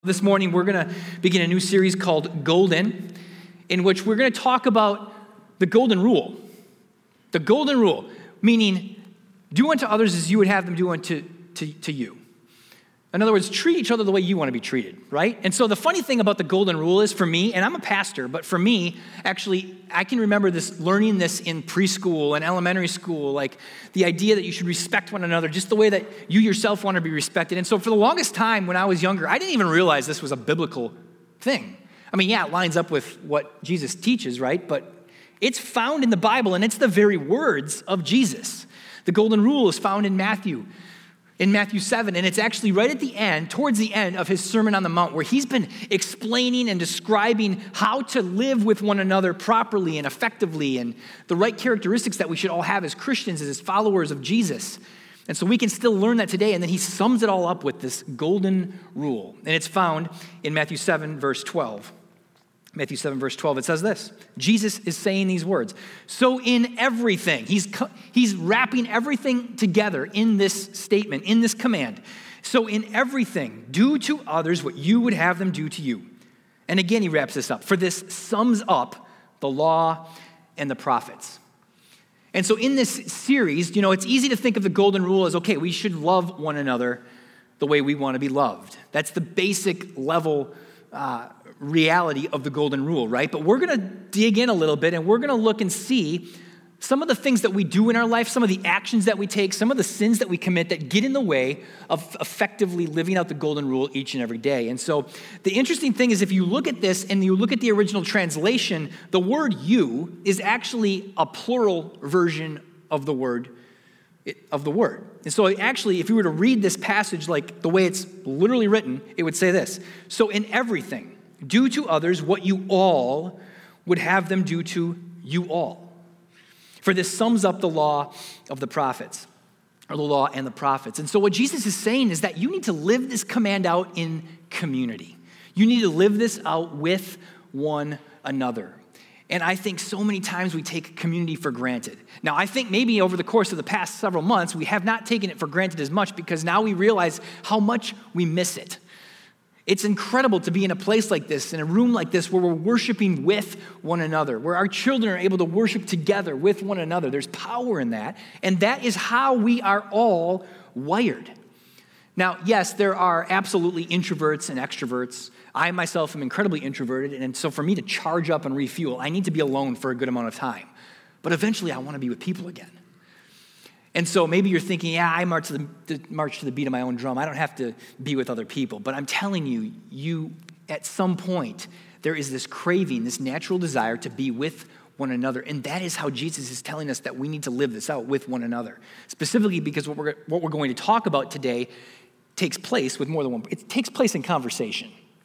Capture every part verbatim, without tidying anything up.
This morning, we're going to begin a new series called Golden, in which we're going to talk about the golden rule. The golden rule, meaning do unto others as you would have them do unto to, to you. In other words, treat each other the way you want to be treated, right? And so the funny thing about the golden rule is for me, and I'm a pastor, but for me, actually, I can remember this, learning this in preschool and elementary school, like the idea that you should respect one another just the way that you yourself want to be respected. And so for the longest time when I was younger, I didn't even realize this was a biblical thing. I mean, yeah, it lines up with what Jesus teaches, right? But it's found in the Bible, and it's the very words of Jesus. The golden rule is found in Matthew. In Matthew seven, and it's actually right at the end, towards the end of his Sermon on the Mount, where he's been explaining and describing how to live with one another properly and effectively, and the right characteristics that we should all have as Christians, as followers of Jesus. And so we can still learn that today, and then he sums it all up with this golden rule. And it's found in Matthew seven, verse twelve. Matthew seven, verse twelve, it says this. Jesus is saying these words. So in everything, he's, he's wrapping everything together in this statement, in this command. So in everything, do to others what you would have them do to you. And again, he wraps this up. For this sums up the law and the prophets. And so in this series, you know, it's easy to think of the golden rule as, okay, we should love one another the way we want to be loved. That's the basic level uh reality of the golden rule, right? But we're going to dig in a little bit, and we're going to look and see some of the things that we do in our life, some of the actions that we take, some of the sins that we commit that get in the way of effectively living out the golden rule each and every day. And so the interesting thing is, if you look at this and you look at the original translation, the word you is actually a plural version of the word of the word. And so actually, if you were to read this passage like the way it's literally written, it would say this. So in everything, do to others what you all would have them do to you all. For this sums up the law of the prophets, or the law and the prophets. And so what Jesus is saying is that you need to live this command out in community. You need to live this out with one another. And I think so many times we take community for granted. Now, I think maybe over the course of the past several months, we have not taken it for granted as much, because now we realize how much we miss it. It's incredible to be in a place like this, in a room like this, where we're worshiping with one another, where our children are able to worship together with one another. There's power in that, and that is how we are all wired. Now, yes, there are absolutely introverts and extroverts. I myself am incredibly introverted, and so for me to charge up and refuel, I need to be alone for a good amount of time. But eventually, I want to be with people again. And so maybe you're thinking, yeah, I march to, the, the, march to the beat of my own drum. I don't have to be with other people. But I'm telling you, you, at some point, there is this craving, this natural desire to be with one another. And that is how Jesus is telling us that we need to live this out with one another. Specifically because what we're, what we're going to talk about today takes place with more than one. It takes place in conversation.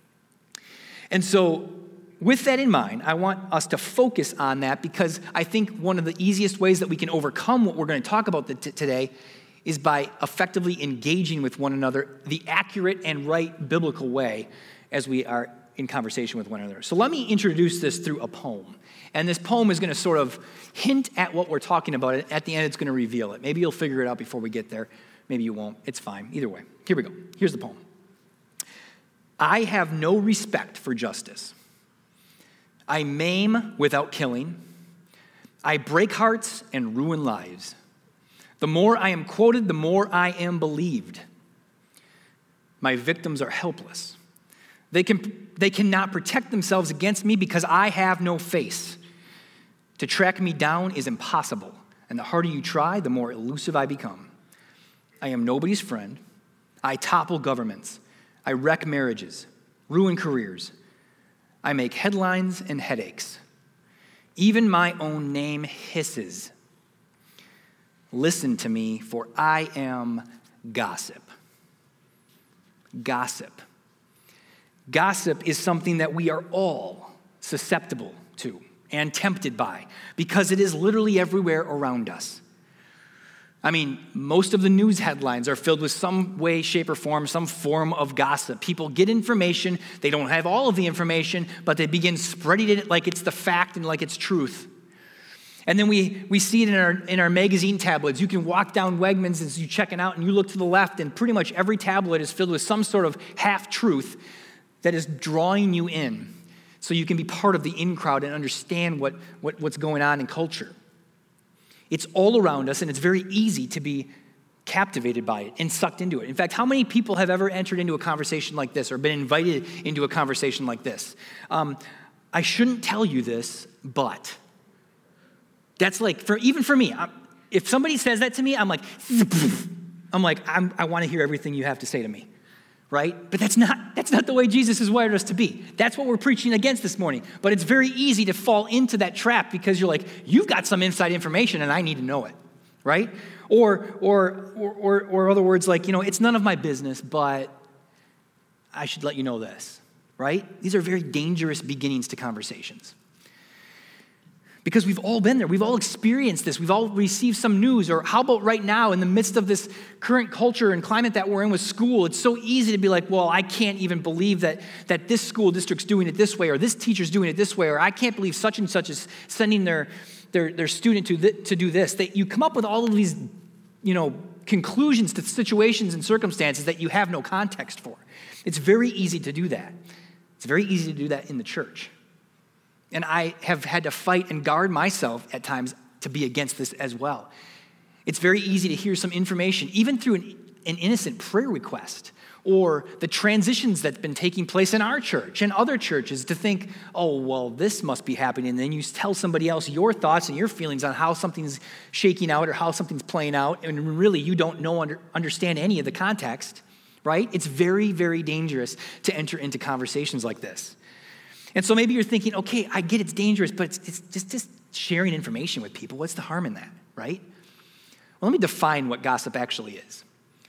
And so with that in mind, I want us to focus on that, because I think one of the easiest ways that we can overcome what we're going to talk about t- today is by effectively engaging with one another the accurate and right biblical way as we are in conversation with one another. So let me introduce this through a poem. And this poem is going to sort of hint at what we're talking about. At the end, it's going to reveal it. Maybe you'll figure it out before we get there. Maybe you won't. It's fine. Either way. Here we go. Here's the poem. I have no respect for justice. I maim without killing. I break hearts and ruin lives. The more I am quoted, the more I am believed. My victims are helpless. They can, they cannot protect themselves against me because I have no face. To track me down is impossible, and the harder you try, the more elusive I become. I am nobody's friend. I topple governments. I wreck marriages, ruin careers. I make headlines and headaches. Even my own name hisses. Listen to me, for I am gossip. Gossip. Gossip is something that we are all susceptible to and tempted by, because it is literally everywhere around us. I mean, most of the news headlines are filled with some way, shape, or form, some form of gossip. People get information, they don't have all of the information, but they begin spreading it like it's the fact and like it's truth. And then we, we see it in our, in our magazine tablets. You can walk down Wegmans as you're checking out, and you look to the left, and pretty much every tablet is filled with some sort of half-truth that is drawing you in so you can be part of the in crowd and understand what, what, what's going on in culture. It's all around us, and it's very easy to be captivated by it and sucked into it. In fact, how many people have ever entered into a conversation like this or been invited into a conversation like this? Um, I shouldn't tell you this, but that's like, for even for me, I'm, if somebody says that to me, I'm like, I'm like, I'm, I want to hear everything you have to say to me, right? But that's not that's not the way Jesus has wired us to be. That's what we're preaching against this morning. But it's very easy to fall into that trap because you're like, you've got some inside information and I need to know it, right? Or, or, or, or, or other words like, you know, it's none of my business, but I should let you know this, right? These are very dangerous beginnings to conversations. Because we've all been there. We've all experienced this. We've all received some news. Or how about right now in the midst of this current culture and climate that we're in with school, it's so easy to be like, well, I can't even believe that, that this school district's doing it this way, or this teacher's doing it this way, or I can't believe such and such is sending their their, their student to, th- to do this. That you come up with all of these, you know, conclusions to situations and circumstances that you have no context for. It's very easy to do that. It's very easy to do that in the church. And I have had to fight and guard myself at times to be against this as well. It's very easy to hear some information, even through an, an innocent prayer request, or the transitions that's been taking place in our church and other churches, to think, oh, well, this must be happening. And then you tell somebody else your thoughts and your feelings on how something's shaking out or how something's playing out, and really you don't know under, understand any of the context, right? It's very, very dangerous to enter into conversations like this. And so maybe you're thinking, okay, I get it's dangerous, but it's, it's just, just sharing information with people. What's the harm in that, right? Well, let me define what gossip actually is.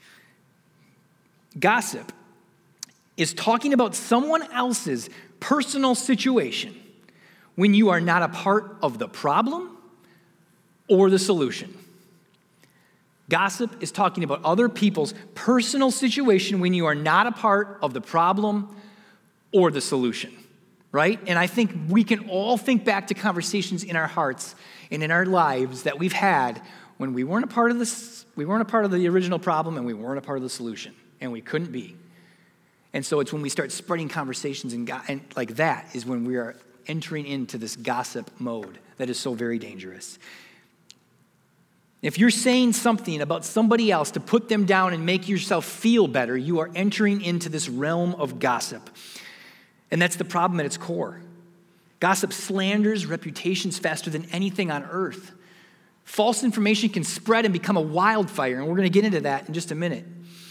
Gossip is talking about someone else's personal situation when you are not a part of the problem or the solution. Gossip is talking about other people's personal situation when you are not a part of the problem or the solution. Right? And I think we can all think back to conversations in our hearts and in our lives that we've had when we weren't a part of this, we weren't a part of the original problem and we weren't a part of the solution, and we couldn't be. And so it's when we start spreading conversations and, go- and like that is when we are entering into this gossip mode that is so very dangerous. If you're saying something about somebody else to put them down and make yourself feel better, you are entering into this realm of gossip. And that's the problem at its core. Gossip slanders reputations faster than anything on earth. False information can spread and become a wildfire, and we're going to get into that in just a minute.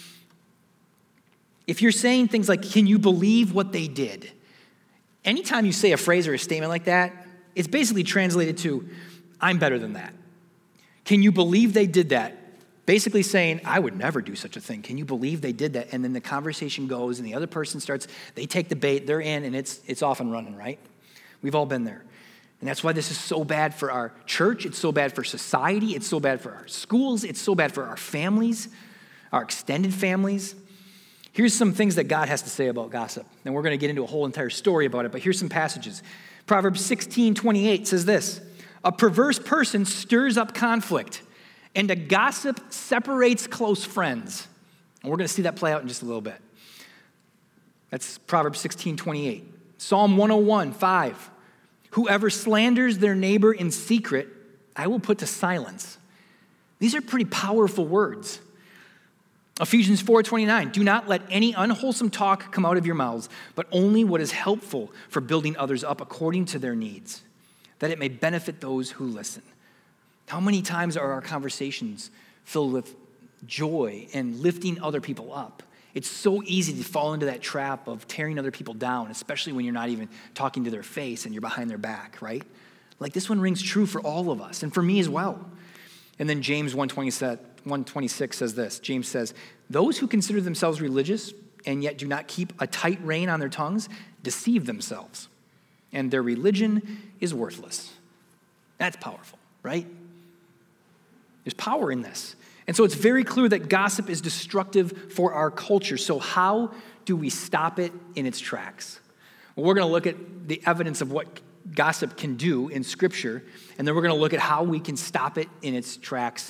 If you're saying things like, can you believe what they did? Anytime you say a phrase or a statement like that, it's basically translated to, I'm better than that. Can you believe they did that? Basically saying, I would never do such a thing. Can you believe they did that? And then the conversation goes and the other person starts, they take the bait, they're in, and it's it's off and running, right? We've all been there. And that's why this is so bad for our church. It's so bad for society. It's so bad for our schools. It's so bad for our families, our extended families. Here's some things that God has to say about gossip. And we're going to get into a whole entire story about it, but here's some passages. Proverbs sixteen twenty-eight says this, a perverse person stirs up conflict, and a gossip separates close friends. And we're going to see that play out in just a little bit. That's Proverbs sixteen twenty-eight. Psalm one oh one, five. Whoever slanders their neighbor in secret, I will put to silence. These are pretty powerful words. Ephesians four twenty-nine. Do not let any unwholesome talk come out of your mouths, but only what is helpful for building others up according to their needs, that it may benefit those who listen. How many times are our conversations filled with joy and lifting other people up? It's so easy to fall into that trap of tearing other people down, especially when you're not even talking to their face and you're behind their back, right? Like this one rings true for all of us and for me as well. And then James one twenty-six says this. James says, those who consider themselves religious and yet do not keep a tight rein on their tongues deceive themselves, and their religion is worthless. That's powerful, right? There's power in this. And so it's very clear that gossip is destructive for our culture. So how do we stop it in its tracks? Well, we're going to look at the evidence of what gossip can do in Scripture, and then we're going to look at how we can stop it in its tracks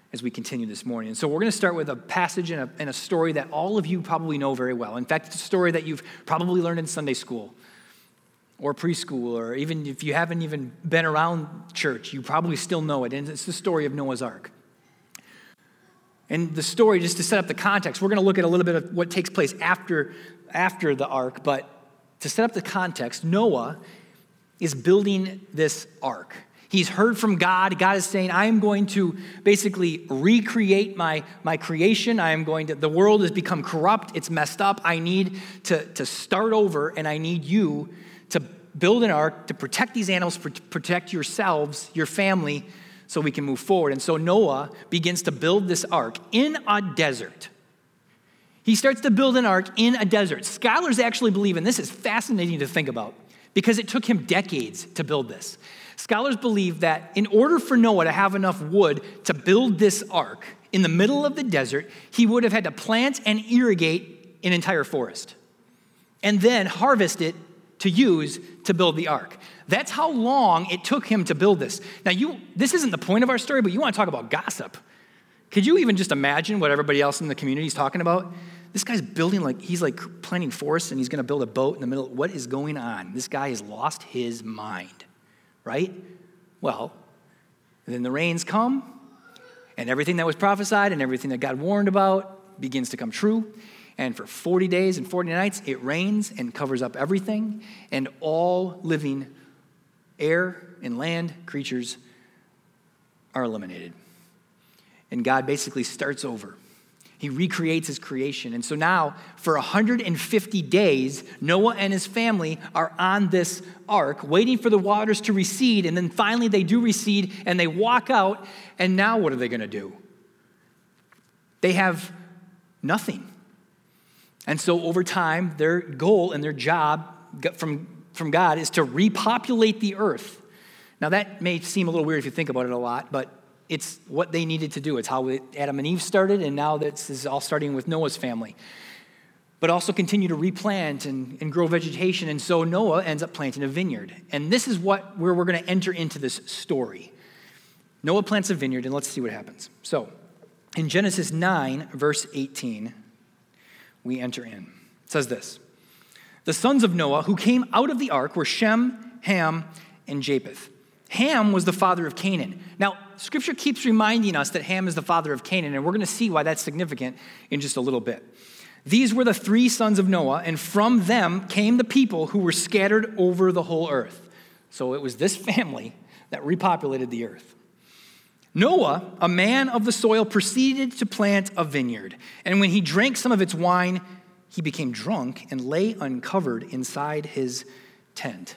as we continue this morning. And so we're going to start with a passage and a, and a story that all of you probably know very well. In fact, it's a story that you've probably learned in Sunday school or preschool, or even if you haven't even been around church, you probably still know it. And it's the story of Noah's Ark. And the story, just to set up the context, we're going to look at a little bit of what takes place after, after the ark. But to set up the context, Noah is building this ark. He's heard from God. God is saying, I am going to basically recreate my, my creation. I am going to, the world has become corrupt. It's messed up. I need to, to start over, and I need you to build an ark to protect these animals, protect yourselves, your family, so we can move forward. And so Noah begins to build this ark in a desert. He starts to build an ark in a desert. Scholars actually believe, and this is fascinating to think about, because it took him decades to build this. Scholars believe that in order for Noah to have enough wood to build this ark in the middle of the desert, he would have had to plant and irrigate an entire forest and then harvest it to use to build the ark. That's how long it took him to build this. Now, you this isn't the point of our story, but you want to talk about gossip. Could you even just imagine what everybody else in the community is talking about? This guy's building, like, he's like planting forests, and he's going to build a boat in the middle. What is going on? This guy has lost his mind, right? Well, then the rains come, and everything that was prophesied and everything that God warned about begins to come true. And for forty days and forty nights, it rains and covers up everything, and all living air and land creatures are eliminated. And God basically starts over. He recreates his creation. And so now, for one hundred fifty days, Noah and his family are on this ark, waiting for the waters to recede, and then finally they do recede, and they walk out, and now what are they going to do? They have nothing. And so over time, their goal and their job from, from God is to repopulate the earth. Now that may seem a little weird if you think about it a lot, but it's what they needed to do. It's how Adam and Eve started, and now this is all starting with Noah's family. But also continue to replant and, and grow vegetation. And so Noah ends up planting a vineyard. And this is what where we're going to enter into this story. Noah plants a vineyard, and let's see what happens. So in Genesis nine, verse eighteen, we enter in. It says this: the sons of Noah who came out of the ark were Shem, Ham, and Japheth. Ham was the father of Canaan. Now, Scripture keeps reminding us that Ham is the father of Canaan, and we're going to see why that's significant in just a little bit. These were the three sons of Noah, and from them came the people who were scattered over the whole earth. So it was this family that repopulated the earth. Noah, a man of the soil, proceeded to plant a vineyard, and when he drank some of its wine, he became drunk and lay uncovered inside his tent.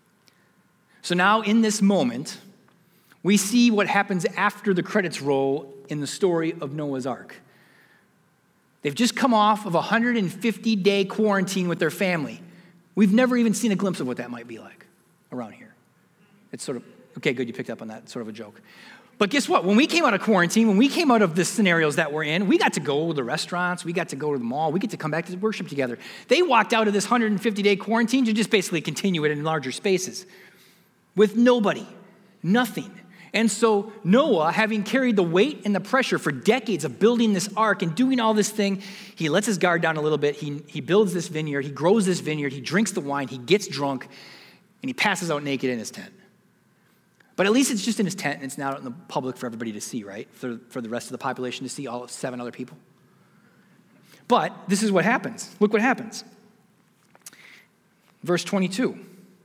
So now in this moment, we see what happens after the credits roll in the story of Noah's Ark. They've just come off of a one hundred fifty day quarantine with their family. We've never even seen a glimpse of what that might be like around here. It's sort of, okay, good, you picked up on that, sort of a joke. But guess what? When we came out of quarantine, when we came out of the scenarios that we're in, we got to go to the restaurants, we got to go to the mall, we get to come back to worship together. They walked out of this one hundred fifty day quarantine to just basically continue it in larger spaces with nobody, nothing. And so Noah, having carried the weight and the pressure for decades of building this ark and doing all this thing, he lets his guard down a little bit. He, he builds this vineyard. He grows this vineyard. He drinks the wine. He gets drunk, and he passes out naked in his tent. But at least it's just in his tent, and it's not out in the public for everybody to see, right? For, for the rest of the population to see, all seven other people. But this is what happens. Look what happens. Verse twenty-two.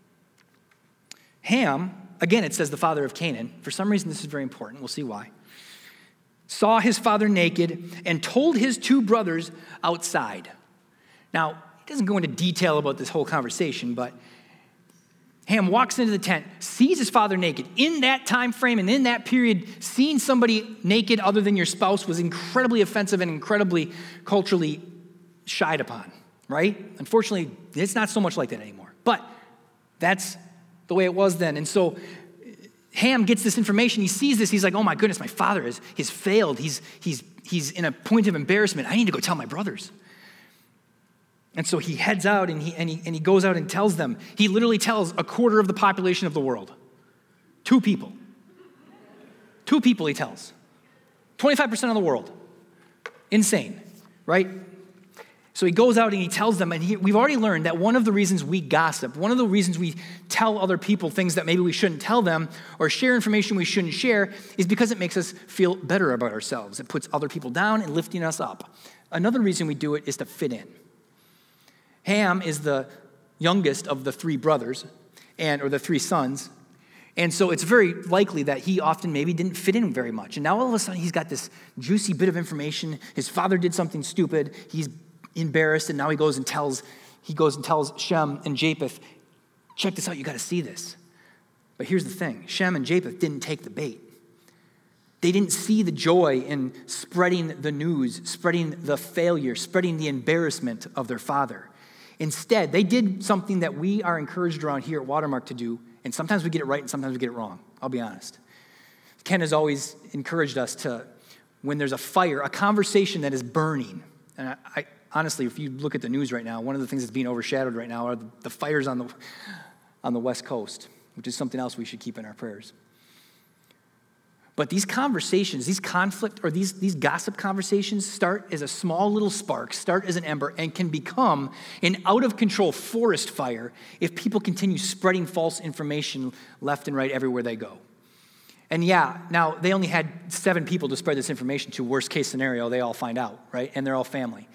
Ham, again, it says the father of Canaan. For some reason, this is very important. We'll see why. Saw his father naked and told his two brothers outside. Now, it doesn't go into detail about this whole conversation, but Ham walks into the tent, sees his father naked. In that time frame and in that period, seeing somebody naked other than your spouse was incredibly offensive and incredibly culturally shied upon, right? Unfortunately, it's not so much like that anymore. But that's the way it was then. And so Ham gets this information. He sees this. He's like, oh my goodness, my father has, has failed. He's, he's, he's in a point of embarrassment. I need to go tell my brothers. And so he heads out and he, and he, and he goes out and tells them. He literally tells a quarter of the population of the world. Two people. Two people he tells. twenty-five percent of the world. Insane, right? So he goes out and he tells them, and he, we've already learned that one of the reasons we gossip, one of the reasons we tell other people things that maybe we shouldn't tell them or share information we shouldn't share is because it makes us feel better about ourselves. It puts other people down and lifting us up. Another reason we do it is to fit in. Ham is the youngest of the three brothers, and or the three sons, and so it's very likely that he often maybe didn't fit in very much. And now all of a sudden he's got this juicy bit of information. His father did something stupid. He's embarrassed, and now he goes and tells he goes and tells Shem and Japheth, check this out, you got to see this. But here's the thing, Shem and Japheth didn't take the bait. They didn't see the joy in spreading the news, spreading the failure, spreading the embarrassment of their father. Instead, they did something that we are encouraged around here at Watermark to do, and sometimes we get it right and sometimes we get it wrong. I'll be honest. Ken has always encouraged us to, when there's a fire, a conversation that is burning, and I, I honestly, if you look at the news right now, one of the things that's being overshadowed right now are the, the fires on the on the West Coast, which is something else we should keep in our prayers. But these conversations, these conflict or these, these gossip conversations start as a small little spark, start as an ember, and can become an out-of-control forest fire if people continue spreading false information left and right everywhere they go. And yeah, now they only had seven people to spread this information to. Worst case scenario, they all find out, right? And they're all family.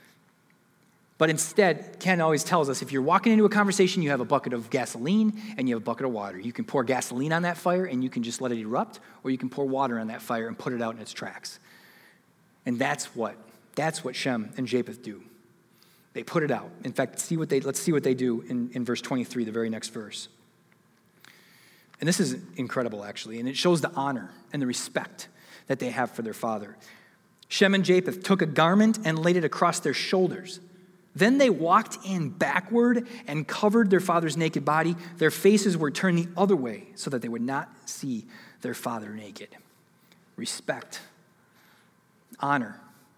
But instead, Ken always tells us, if you're walking into a conversation, you have a bucket of gasoline and you have a bucket of water. You can pour gasoline on that fire and you can just let it erupt, or you can pour water on that fire and put it out in its tracks. And that's what, that's what Shem and Japheth do. They put it out. In fact, see what they, let's see what they do in, in verse twenty-three, the very next verse. And this is incredible, actually, and it shows the honor and the respect that they have for their father. Shem and Japheth took a garment and laid it across their shoulders. Then they walked in backward and covered their father's naked body. Their faces were turned the other way so that they would not see their father naked. Respect, honor,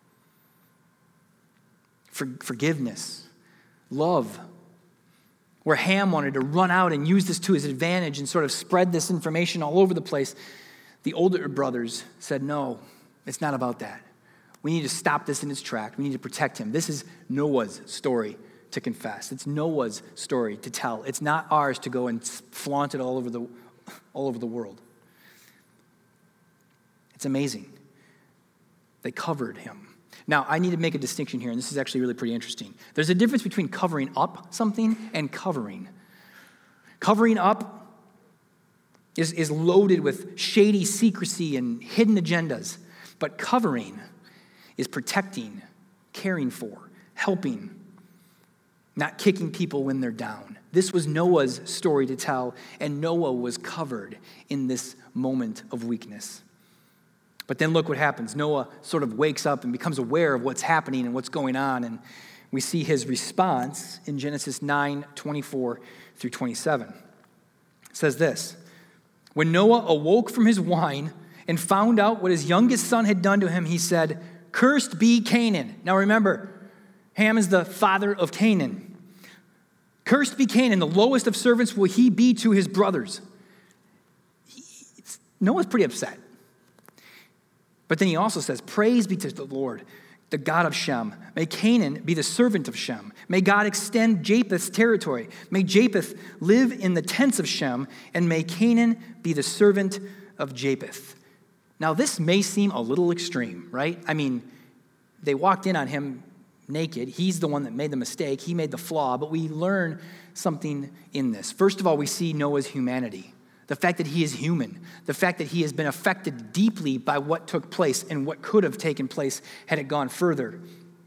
for, forgiveness, love. Where Ham wanted to run out and use this to his advantage and sort of spread this information all over the place, the older brothers said, no, it's not about that. We need to stop this in its track. We need to protect him. This is Noah's story to confess. It's Noah's story to tell. It's not ours to go and flaunt it all over the, all over the world. It's amazing. They covered him. Now, I need to make a distinction here, and this is actually really pretty interesting. There's a difference between covering up something and covering. Covering up is, is loaded with shady secrecy and hidden agendas, but covering is protecting, caring for, helping, not kicking people when they're down. This was Noah's story to tell, and Noah was covered in this moment of weakness. But then look what happens. Noah sort of wakes up and becomes aware of what's happening and what's going on, and we see his response in Genesis nine, twenty-four through twenty-seven. It says this, when Noah awoke from his wine and found out what his youngest son had done to him, he said, cursed be Canaan. Now remember, Ham is the father of Canaan. Cursed be Canaan, the lowest of servants will he be to his brothers. He, Noah's pretty upset. But then he also says, praise be to the Lord, the God of Shem. May Canaan be the servant of Shem. May God extend Japheth's territory. May Japheth live in the tents of Shem, and may Canaan be the servant of Japheth. Now, this may seem a little extreme, right? I mean, they walked in on him naked. He's the one that made the mistake. He made the flaw, but we learn something in this. First of all, we see Noah's humanity, the fact that he is human, the fact that he has been affected deeply by what took place and what could have taken place had it gone further.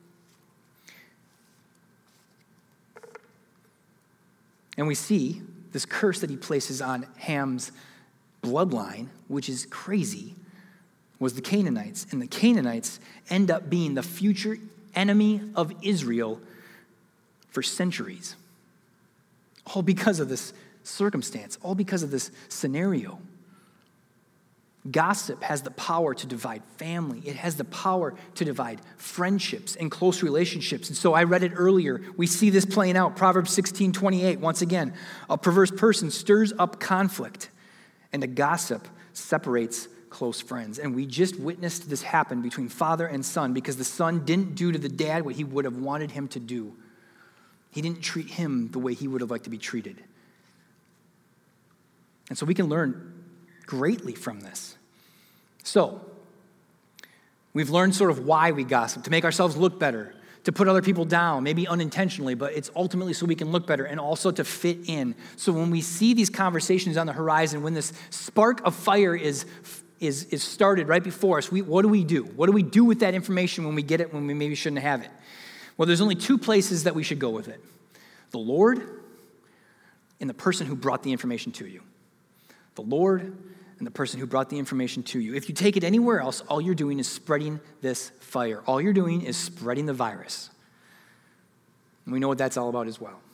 And we see this curse that he places on Ham's bloodline, which is crazy, was the Canaanites. And the Canaanites end up being the future enemy of Israel for centuries. All because of this circumstance, all because of this scenario. Gossip has the power to divide family. It has the power to divide friendships and close relationships. And so I read it earlier. We see this playing out. Proverbs sixteen twenty-eight, once again, a perverse person stirs up conflict, and a gossip separates close friends. And we just witnessed this happen between father and son because the son didn't do to the dad what he would have wanted him to do. He didn't treat him the way he would have liked to be treated. And so we can learn greatly from this. So, we've learned sort of why we gossip, to make ourselves look better, to put other people down, maybe unintentionally, but it's ultimately so we can look better and also to fit in. So when we see these conversations on the horizon, when this spark of fire is, is, is started right before us, we, what do we do? What do we do with that information when we get it when we maybe shouldn't have it? Well, there's only two places that we should go with it. The Lord and the person who brought the information to you. The Lord and the person who brought the information to you. If you take it anywhere else, all you're doing is spreading this fire. All you're doing is spreading the virus. And we know what that's all about as well.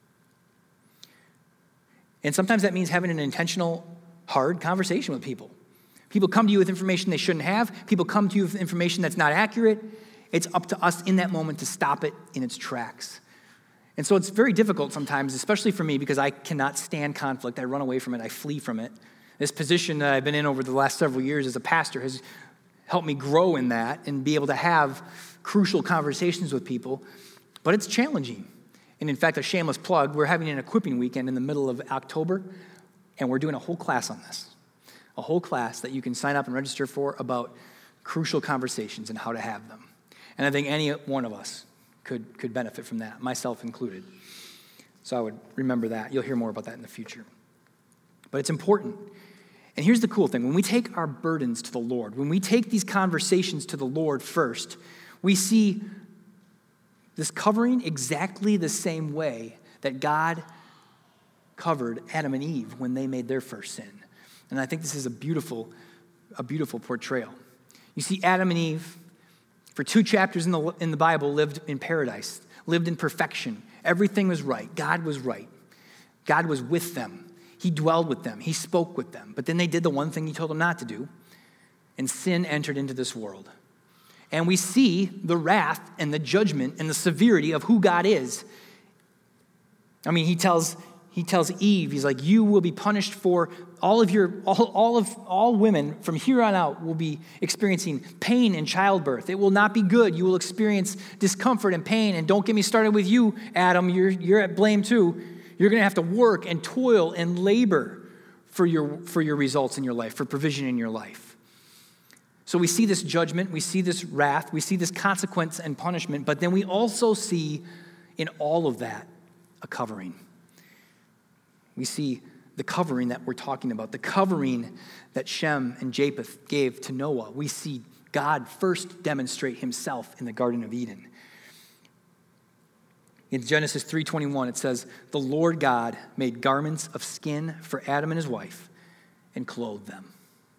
And sometimes that means having an intentional, hard conversation with people. People come to you with information they shouldn't have. People come to you with information that's not accurate. It's up to us in that moment to stop it in its tracks. And so it's very difficult sometimes, especially for me, because I cannot stand conflict. I run away from it. I flee from it. This position that I've been in over the last several years as a pastor has helped me grow in that and be able to have crucial conversations with people. But it's challenging. And in fact, a shameless plug, we're having an equipping weekend in the middle of October, and we're doing a whole class on this. A whole class that you can sign up and register for about crucial conversations and how to have them. And I think any one of us could, could benefit from that, myself included. So I would remember that. You'll hear more about that in the future. But it's important. And here's the cool thing. When we take our burdens to the Lord, when we take these conversations to the Lord first, we see this covering exactly the same way that God covered Adam and Eve when they made their first sin. And I think this is a beautiful, a beautiful portrayal. You see, Adam and Eve, for two chapters in the, in the Bible, lived in paradise, lived in perfection. Everything was right. God was right. God was with them. He dwelled with them. He spoke with them. But then they did the one thing he told them not to do, and sin entered into this world. And we see the wrath and the judgment and the severity of who God is. I mean, he tells he tells Eve, he's like, you will be punished for all of your all, all of all women from here on out will be experiencing pain in childbirth. It will not be good. You will experience discomfort and pain. And don't get me started with you, Adam. You're you're at blame too. You're going to have to work and toil and labor for your, for your results in your life, for provision in your life. So we see this judgment, we see this wrath, we see this consequence and punishment, but then we also see in all of that a covering. We see the covering that we're talking about, the covering that Shem and Japheth gave to Noah. We see God first demonstrate himself in the Garden of Eden. In Genesis three twenty-one, it says, the Lord God made garments of skin for Adam and his wife and clothed them.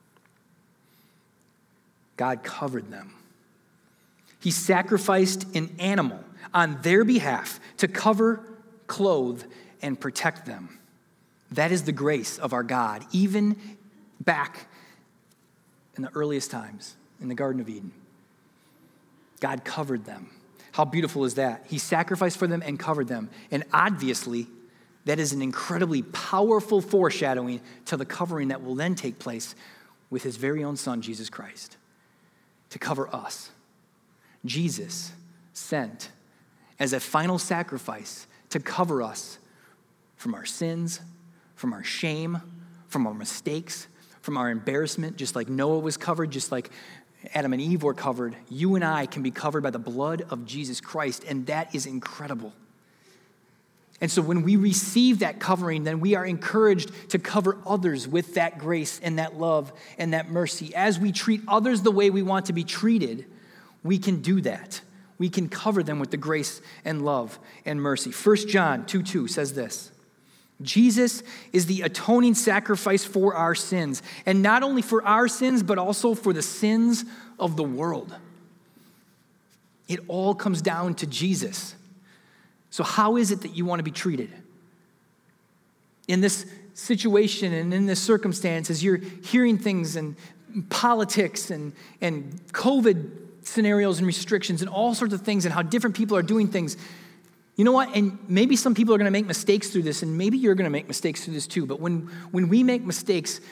God covered them. He sacrificed an animal on their behalf to cover, clothe, and protect them. That is the grace of our God, even back in the earliest times in the Garden of Eden. God covered them. How beautiful is that? He sacrificed for them and covered them. And obviously, that is an incredibly powerful foreshadowing to the covering that will then take place with his very own son, Jesus Christ, to cover us. Jesus sent as a final sacrifice to cover us from our sins, from our shame, from our mistakes, from our embarrassment, just like Noah was covered, just like Adam and Eve were covered. You and I can be covered by the blood of Jesus Christ, and that is incredible. And so when we receive that covering, then we are encouraged to cover others with that grace and that love and that mercy. As we treat others the way we want to be treated, we can do that. We can cover them with the grace and love and mercy. First John two two says this, Jesus is the atoning sacrifice for our sins, and not only for our sins, but also for the sins of the world. It all comes down to Jesus. So how is it that you want to be treated? In this situation and in this circumstance, as you're hearing things and politics and, and COVID scenarios and restrictions and all sorts of things and how different people are doing things, you know what? And maybe some people are going to make mistakes through this, and maybe you're going to make mistakes through this too. But when, when we make mistakes,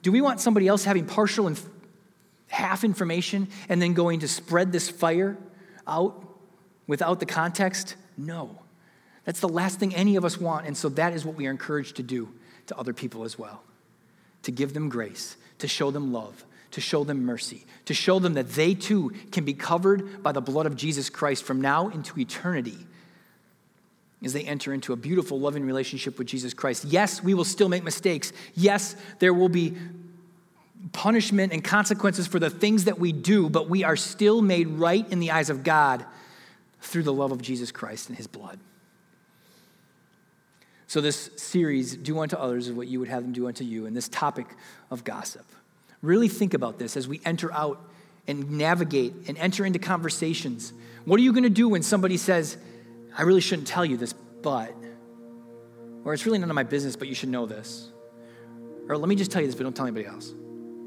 Do we want somebody else having partial and half information and then going to spread this fire out without the context? No. That's the last thing any of us want. And so that is what we are encouraged to do to other people as well. To give them grace, to show them love, to show them mercy, to show them that they too can be covered by the blood of Jesus Christ from now into eternity as they enter into a beautiful, loving relationship with Jesus Christ. Yes, we will still make mistakes. Yes, there will be punishment and consequences for the things that we do, but we are still made right in the eyes of God through the love of Jesus Christ and his blood. So this series, Do Unto Others, is what you would have them do unto you, and this topic of gossip. Really think about this as we enter out and navigate and enter into conversations. What are you going to do when somebody says, I really shouldn't tell you this, but, or it's really none of my business, but you should know this. Or let me just tell you this, but don't tell anybody else.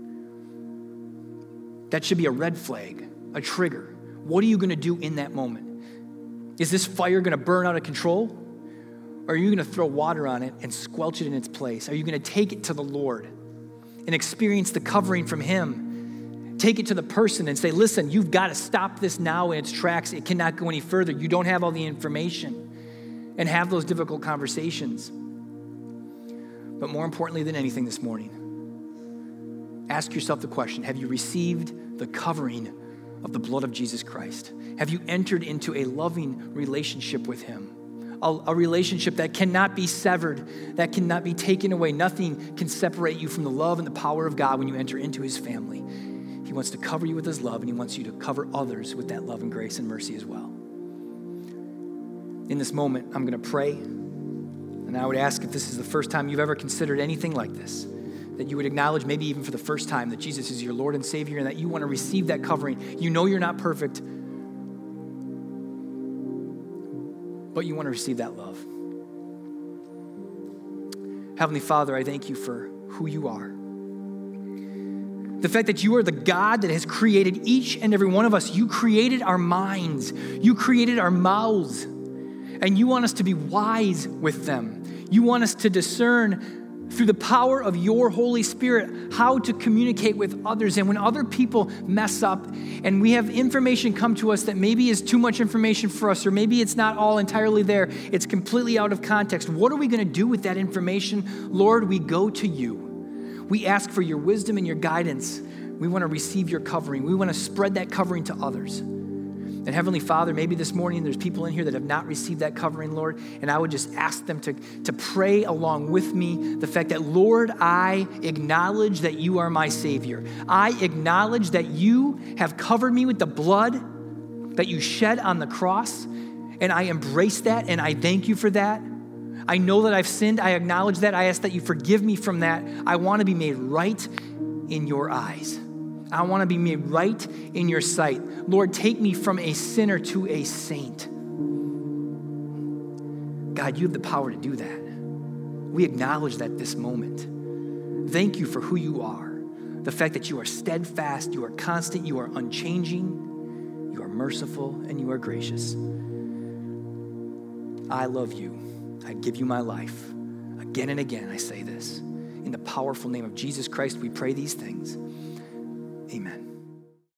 That should be a red flag, a trigger. What are you going to do in that moment? Is this fire going to burn out of control? Or are you going to throw water on it and squelch it in its place? Are you going to take it to the Lord and experience the covering from him? Take it to the person and say, listen, you've got to stop this now in its tracks. It cannot go any further. You don't have all the information. And have those difficult conversations. But more importantly than anything this morning, ask yourself the question, have you received the covering of the blood of Jesus Christ? Have you entered into a loving relationship with him? A, a relationship that cannot be severed, that cannot be taken away. Nothing can separate you from the love and the power of God when you enter into his family. He wants to cover you with his love, and he wants you to cover others with that love and grace and mercy as well. In this moment, I'm going to pray, and I would ask if this is the first time you've ever considered anything like this, that you would acknowledge maybe even for the first time that Jesus is your Lord and Savior and that you want to receive that covering. You know you're not perfect, but you want to receive that love. Heavenly Father, I thank you for who you are. The fact that you are the God that has created each and every one of us. You created our minds. You created our mouths. And you want us to be wise with them. You want us to discern through the power of your Holy Spirit how to communicate with others. And when other people mess up and we have information come to us that maybe is too much information for us, or maybe it's not all entirely there, it's completely out of context, what are we going to do with that information? Lord, we go to you. We ask for your wisdom and your guidance. We want to receive your covering. We want to spread that covering to others. And Heavenly Father, maybe this morning there's people in here that have not received that covering, Lord, and I would just ask them to, to pray along with me the fact that, Lord, I acknowledge that you are my Savior. I acknowledge that you have covered me with the blood that you shed on the cross, and I embrace that, and I thank you for that. I know that I've sinned. I acknowledge that. I ask that you forgive me from that. I want to be made right in your eyes. I want to be made right in your sight. Lord, take me from a sinner to a saint. God, you have the power to do that. We acknowledge that this moment. Thank you for who you are. The fact that you are steadfast, you are constant, you are unchanging, you are merciful, and you are gracious. I love you. I give you my life. Again and again, I say this. In the powerful name of Jesus Christ, we pray these things. Amen.